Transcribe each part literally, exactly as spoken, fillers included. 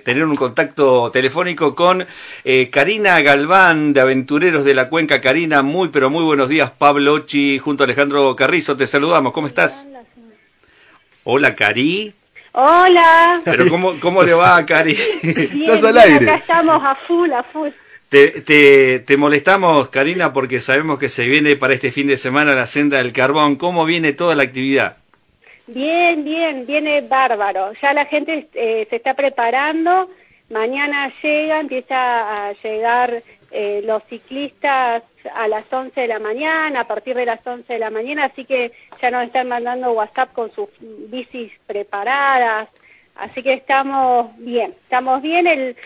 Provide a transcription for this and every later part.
tener un contacto telefónico con eh, Karina Galván, de Aventureros de la Cuenca. Karina, muy pero muy buenos días. Pablo Ochi junto a Alejandro Carrizo, te saludamos. ¿Cómo estás? Hola, Cari. Hola. Pero ¿cómo, cómo le va, Cari? Bien, ¿Estás al bien, aire? Acá estamos a full, a full. Te, te, te molestamos, Karina, porque sabemos que se viene para este fin de semana la Senda del Carbón. ¿Cómo viene toda la actividad? Bien, bien, viene bárbaro. Ya la gente eh, se está preparando. Mañana llega, empieza a llegar eh, los ciclistas a las once de la mañana, a partir de las once de la mañana, así que ya nos están mandando WhatsApp con sus bicis preparadas. Así que estamos bien, estamos bien. El,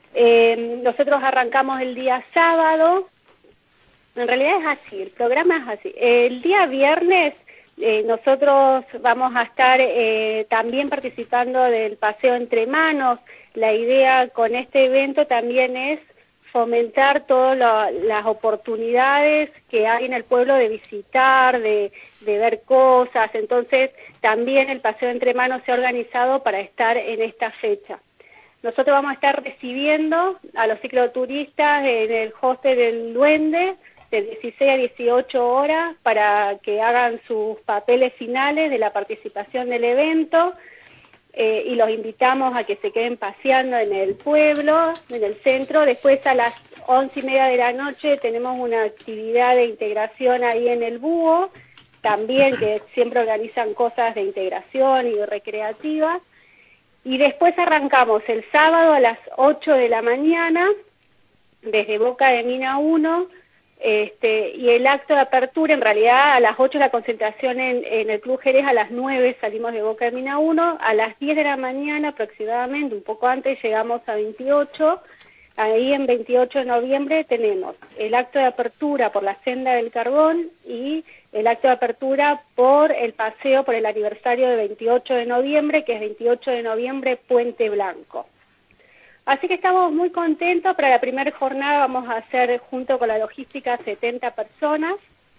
eh, nosotros arrancamos el día sábado. En realidad es así, el programa es así. El día viernes eh, nosotros vamos a estar eh, también participando del paseo entre manos. La idea con este evento también es fomentar todas las oportunidades que hay en el pueblo de visitar, de, de ver cosas. Entonces también el paseo entre manos se ha organizado para estar en esta fecha. Nosotros vamos a estar recibiendo a los cicloturistas en el hostel del Duende de dieciséis a dieciocho horas para que hagan sus papeles finales de la participación del evento eh, y los invitamos a que se queden paseando en el pueblo, en el centro. Después a las once y media de la noche tenemos una actividad de integración ahí en el Búho, también que siempre organizan cosas de integración y recreativas. Y después arrancamos el sábado a las ocho de la mañana, desde Boca de Mina uno, este, y el acto de apertura, en realidad a las ocho la concentración en, en el Club Jerez, a las nueve salimos de Boca de Mina uno, a las diez de la mañana aproximadamente, un poco antes, llegamos a veintiocho, ahí en veintiocho de noviembre tenemos el acto de apertura por la Senda del Carbón y el acto de apertura por el paseo por el aniversario de veintiocho de noviembre, que es veintiocho de noviembre, Puente Blanco. Así que estamos muy contentos. Para la primera jornada vamos a hacer, junto con la logística, setenta personas.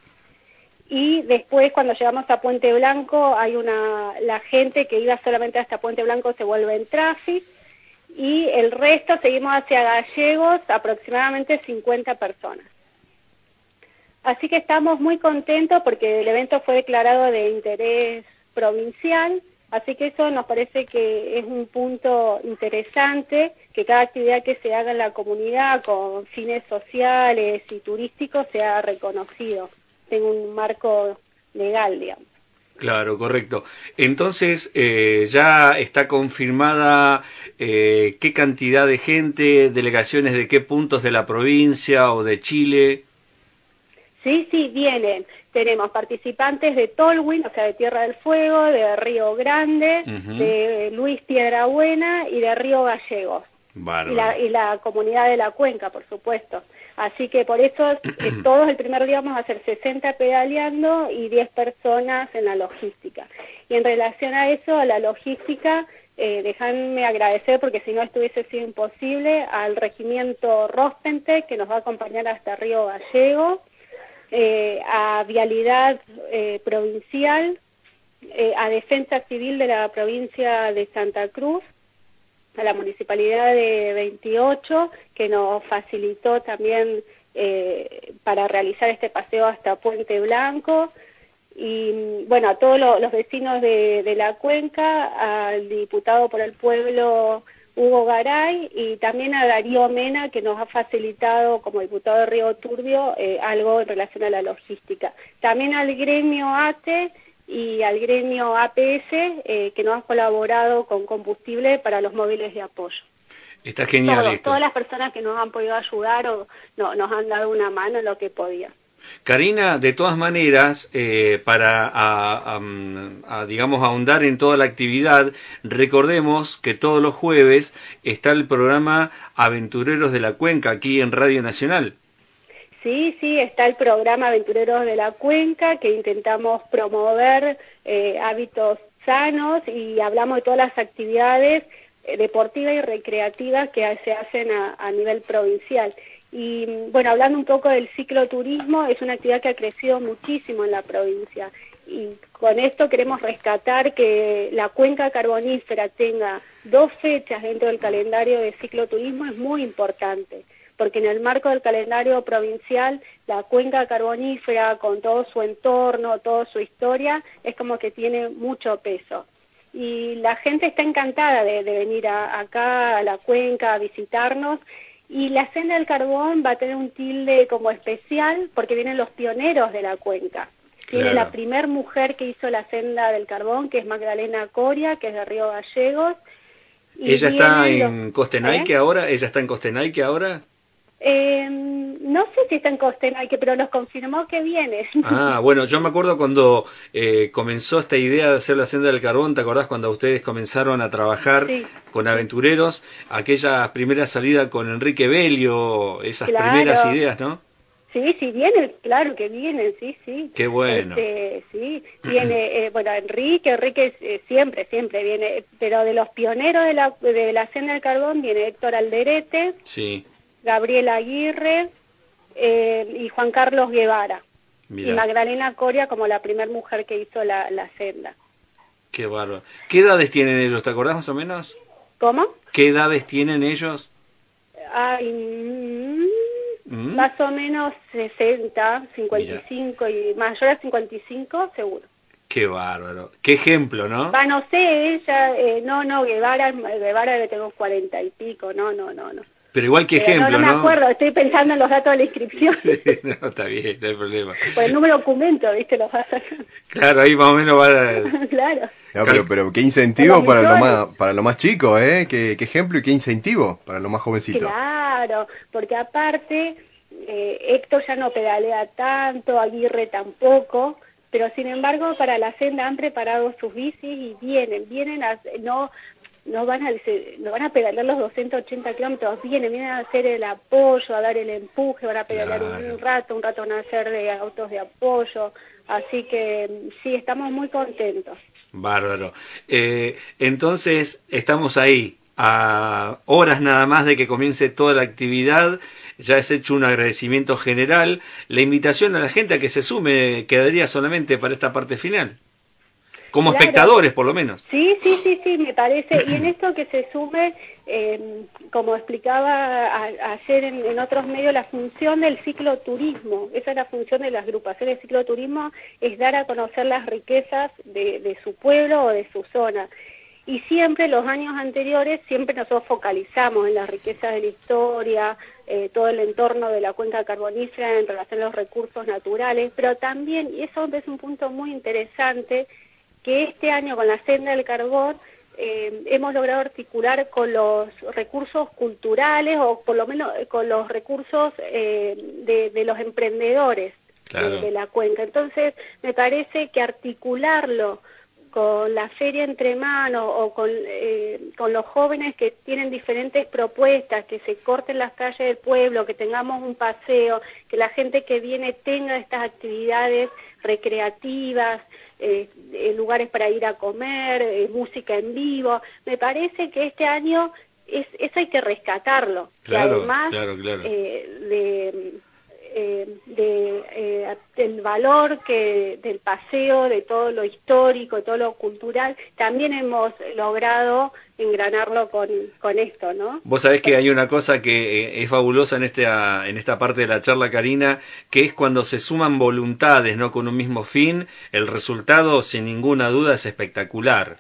Y después, cuando llegamos a Puente Blanco, hay una la gente que iba solamente hasta Puente Blanco se vuelve en tráfico. Y el resto seguimos hacia Gallegos, aproximadamente cincuenta personas. Así que estamos muy contentos porque el evento fue declarado de interés provincial, así que eso nos parece que es un punto interesante, que cada actividad que se haga en la comunidad con fines sociales y turísticos sea reconocido en un marco legal, digamos. Claro, correcto. Entonces, eh, ya está confirmada eh, qué cantidad de gente, delegaciones de qué puntos de la provincia o de Chile. Sí, sí, vienen. Tenemos participantes de Tolwyn, o sea, de Tierra del Fuego, de Río Grande, uh-huh. de Luis Piedrabuena y de Río Gallegos. Y la, y la comunidad de la Cuenca, por supuesto. Así que por eso eh, todos el primer día vamos a hacer sesenta pedaleando y diez personas en la logística. Y en relación a eso, a la logística, eh, déjame agradecer, porque si no esto hubiese sido imposible, al Regimiento Rospente, que nos va a acompañar hasta Río Gallegos, eh, a Vialidad eh, Provincial, eh, a Defensa Civil de la provincia de Santa Cruz, a la Municipalidad de veintiocho, que nos facilitó también eh, para realizar este paseo hasta Puente Blanco, y bueno, a todos los, los vecinos de, de la Cuenca, al diputado por el pueblo Hugo Garay, y también a Darío Mena, que nos ha facilitado como diputado de Río Turbio eh, algo en relación a la logística. También al gremio ATE y al gremio A P S, eh, que nos han colaborado con combustible para los móviles de apoyo. Está genial Todo, esto. Todas las personas que nos han podido ayudar o no, nos han dado una mano en lo que podían. Karina, de todas maneras, eh, para, a, a, a, digamos, ahondar en toda la actividad, recordemos que todos los jueves está el programa Aventureros de la Cuenca, aquí en Radio Nacional. Sí, sí, está el programa Aventureros de la Cuenca, que intentamos promover eh, hábitos sanos y hablamos de todas las actividades eh, deportivas y recreativas que se hacen a, a nivel provincial. Y bueno, hablando un poco del cicloturismo, es una actividad que ha crecido muchísimo en la provincia y con esto queremos rescatar que la cuenca carbonífera tenga dos fechas dentro del calendario de cicloturismo es muy importante, porque en el marco del calendario provincial, la cuenca carbonífera, con todo su entorno, toda su historia, es como que tiene mucho peso. Y la gente está encantada de, de venir a, acá a la cuenca a visitarnos, y la Senda del Carbón va a tener un tilde como especial, porque vienen los pioneros de la cuenca. Tiene Claro. la primer mujer que hizo la Senda del Carbón, que es Magdalena Coria, que es de Río Gallegos. Y ¿Ella está vienen en los- Costenaique ¿eh? ahora? ¿Ella está en Costenaique ahora? Eh, no sé si está en Costenaique, pero nos confirmó que viene. Ah, bueno, yo me acuerdo cuando eh, comenzó esta idea de hacer la Senda del Carbón, ¿te acordás cuando ustedes comenzaron a trabajar Sí, con sí, aventureros? Aquella primera salida con Enrique Belio, esas primeras claro. ideas, ¿no? Sí, sí, vienen, claro que vienen, sí, sí. Qué bueno. Este, sí, viene, eh, bueno, Enrique, Enrique eh, siempre, siempre viene, pero de los pioneros de la, de la Senda del Carbón viene Héctor Alderete, Sí, Gabriel Aguirre eh, y Juan Carlos Guevara. Y mira, Magdalena Coria como la primer mujer que hizo la, la senda. qué bárbaro. ¿Qué edades tienen ellos? ¿Te acordás más o menos? ¿Cómo? ¿Qué edades tienen ellos? Ay, mm, ¿Mm? más o menos sesenta, cincuenta y cinco y mayor a cincuenta y cinco seguro. Qué bárbaro. Qué ejemplo, ¿no? Va, no sé, ella, eh, no, no, Guevara, Guevara debe tener cuarenta y pico, no, no, no, no. Pero igual que Pero ejemplo, no, no ¿no? me acuerdo, estoy pensando en los datos de la inscripción. No, está bien, no hay problema. Por el número de documento, ¿viste? Los vas a... Claro, ahí más o menos va a... Claro. No, pero, pero qué incentivo Los para lo millones. más para lo más chico, ¿eh? Qué, qué ejemplo y qué incentivo para lo más jovencito. Claro, porque aparte eh, Héctor ya no pedalea tanto, Aguirre tampoco, pero sin embargo para la senda han preparado sus bicis y vienen, vienen a, no no van a no van a pedalear los doscientos ochenta kilómetros, vienen, vienen a hacer el apoyo, a dar el empuje, van a pedalear un, Claro. un rato, un rato van a hacer de autos de apoyo, así que sí, estamos muy contentos. Bárbaro. Eh, entonces, estamos ahí, a horas nada más de que comience toda la actividad. Ya has hecho un agradecimiento general. La invitación a la gente a que se sume quedaría solamente para esta parte final. Como Claro. espectadores, por lo menos. Sí, sí, sí, sí, me parece. Y en esto que se sume, eh, como explicaba a- ayer en, en otros medios, la función del cicloturismo, esa es la función de las agrupaciones de cicloturismo, es dar a conocer las riquezas de, de su pueblo o de su zona. Y siempre, los años anteriores, siempre nosotros focalizamos en las riquezas de la historia, eh, todo el entorno de la cuenca carbonífera en relación a los recursos naturales, pero también, y eso es un punto muy interesante, que este año con la Senda del Carbón eh, hemos logrado articular con los recursos culturales o por lo menos con los recursos eh, de, de los emprendedores Claro. de, de la cuenca. Entonces me parece que articularlo con la feria entre manos o con, eh, con los jóvenes que tienen diferentes propuestas, que se corten las calles del pueblo, que tengamos un paseo, que la gente que viene tenga estas actividades recreativas, eh, eh, lugares para ir a comer, eh, música en vivo. Me parece que este año es, eso hay que rescatarlo. Claro, y además claro, claro. eh, de, eh, de, eh, del valor que del paseo, de todo lo histórico, de todo lo cultural, también hemos logrado engranarlo con, con esto, ¿no? Vos sabés que hay una cosa que eh, es fabulosa en esta, en esta parte de la charla, Karina, que es cuando se suman voluntades, ¿no? Con un mismo fin, el resultado, sin ninguna duda, es espectacular.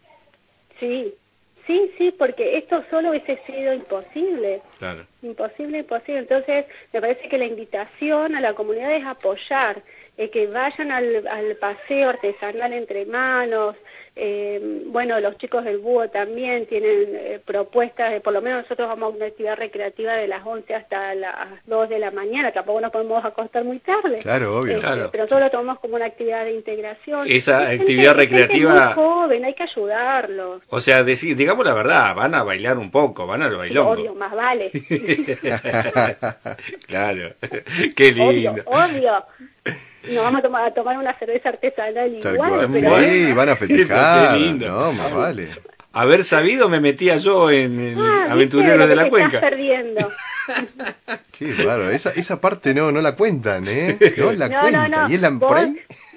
Sí, sí, sí, porque esto solo hubiese sido imposible. Claro. Imposible, imposible. Entonces, me parece que la invitación a la comunidad es apoyar, eh, que vayan al, al paseo artesanal entre manos. Eh, bueno, los chicos del Búho también tienen eh, propuestas, de, por lo menos nosotros vamos a una actividad recreativa de las once hasta las dos de la mañana, tampoco nos podemos acostar muy tarde. Claro, obvio. Este, Claro. Pero nosotros lo tomamos como una actividad de integración. Esa Es actividad gente, es gente recreativa- muy joven, hay que ayudarlos. O sea, deci- digamos la verdad, van a bailar un poco, van al bailongo. Obvio, más vale. Claro, qué lindo. Obvio, obvio. Nos vamos a tomar, a tomar una cerveza artesanal Tal igual, cual. pero... Sí, van a festejar. Qué lindo. No, más vale. Haber sabido me metía yo en, en Ah, ¿viste Aventureros lo de que la te Cuenca. estás perdiendo? Qué bárbaro. Esa, esa parte no, no la cuentan, ¿eh? No la No, cuentan. no, no. ¿Y es la por Vos- ahí?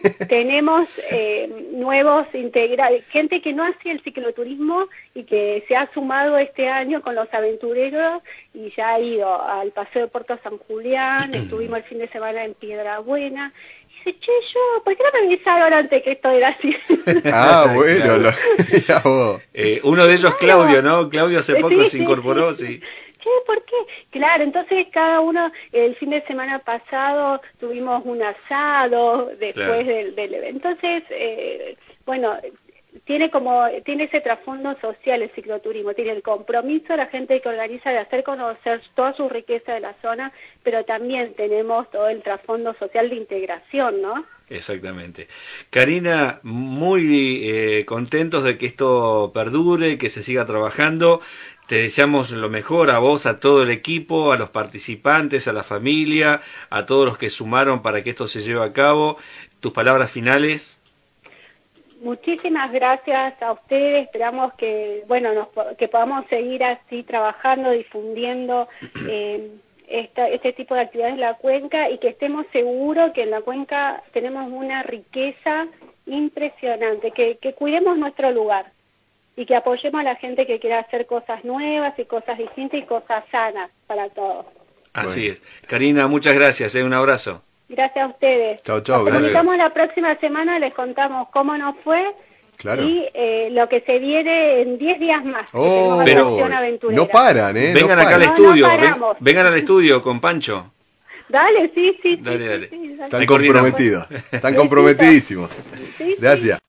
tenemos eh, nuevos integrales, gente que no hacía el cicloturismo y que se ha sumado este año con los aventureros y ya ha ido al Paseo de Puerto San Julián, estuvimos el fin de semana en Piedrabuena. Dice, che, yo, ¿por qué no me avisaron antes que esto era así? Ah, bueno, Claro. lo, ya vos. Eh, uno de ellos, Claudio, ¿no? Claudio hace poco Sí, se sí, incorporó, sí. sí. Che, ¿por qué? Claro, entonces cada uno, el fin de semana pasado tuvimos un asado después Claro. del, del evento. Entonces, eh, bueno, tiene como tiene ese trasfondo social el cicloturismo, tiene el compromiso de la gente que organiza de hacer conocer toda su riqueza de la zona, pero también tenemos todo el trasfondo social de integración, ¿no? Exactamente. Karina, muy eh, contentos de que esto perdure, que se siga trabajando. Te deseamos lo mejor a vos, a todo el equipo, a los participantes, a la familia, a todos los que sumaron para que esto se lleve a cabo. Tus palabras finales. Muchísimas gracias a ustedes, esperamos que, bueno, nos, que podamos seguir así trabajando, difundiendo eh, esta, este tipo de actividades en la cuenca y que estemos seguros que en la cuenca tenemos una riqueza impresionante, que, que cuidemos nuestro lugar y que apoyemos a la gente que quiera hacer cosas nuevas y cosas distintas y cosas sanas para todos. Así Bueno. es. Karina, muchas gracias, eh, un abrazo. Gracias a ustedes. Chau, chau, Nos gracias. comunicamos la próxima semana, les contamos cómo nos fue. Claro. Y eh, lo que se viene en diez días más. que Oh, tenemos Pero- atracción aventurera. no paran, ¿eh? Vengan no acá al paran. No, estudio, no ven- paramos. vengan al estudio con Pancho. Dale, sí, sí. Dale, sí, dale. sí, sí, dale. Están Ahí coordinamos. comprometidos. Están comprometidísimos. Sí, sí. Gracias.